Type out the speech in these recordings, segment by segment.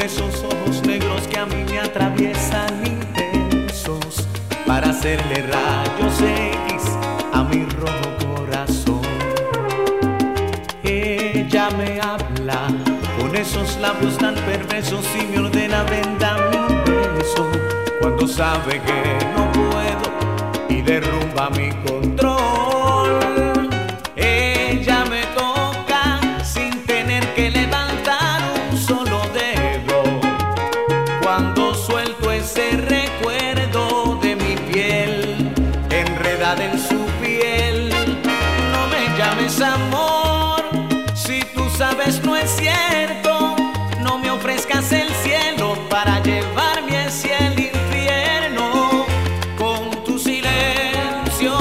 esos ojos negros que a mí me atraviesan intensos, para hacerle rayos X a mi rojo corazón. Ella me habla con esos labios tan perversos y me ordena ven dame un beso, cuando sabe que no puedo y derrumba mi control. Ella me toca sin tener que levantar un solo dedo, cuando suelto ese recuerdo de mi piel enredada en su piel. No me llames amor, si tú sabes no es cierto. No me ofrezcas el cielo para llevarme hacia el infierno. Con tu silencio,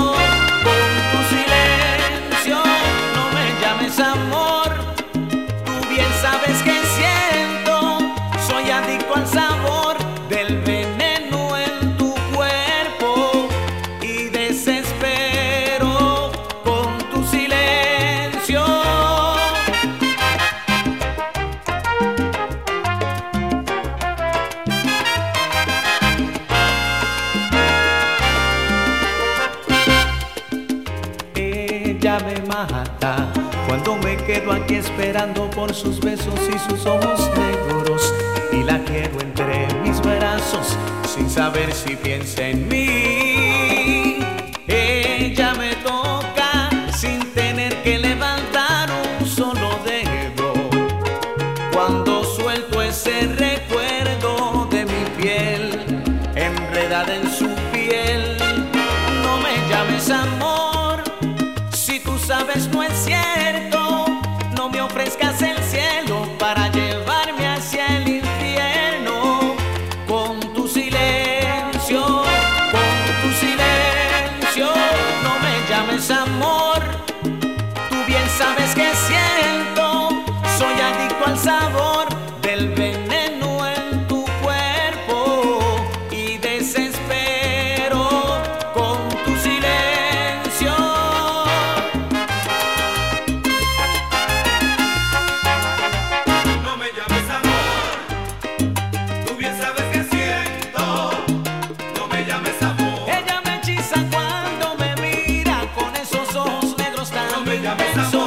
no me llames amor. Tú bien sabes que siento, soy adicto al sabor del veneno en tu cuerpo y desespero con tu silencio. Ella me mata cuando me quedo aquí esperando por sus besos y sus ojos negros, y la quiero entre mis brazos sin saber si piensa en mí. Ella me toca sin tener que levantar un solo dedo, cuando suelto ese recuerdo de mi piel enredada en su piel. No me llames amor, si tú sabes no es cierto. No me ofrezcas el cielo para llevarme hacia el infierno. Con tu silencio, no me llames amor. Tú bien sabes que siento, soy adicto al sabor del veneno en tu cuerpo y desespero con tu silencio. No me llames amor, tú bien sabes que siento. No me llames amor. Ella me hechiza cuando me mira con esos ojos negros tan No me llames intensos.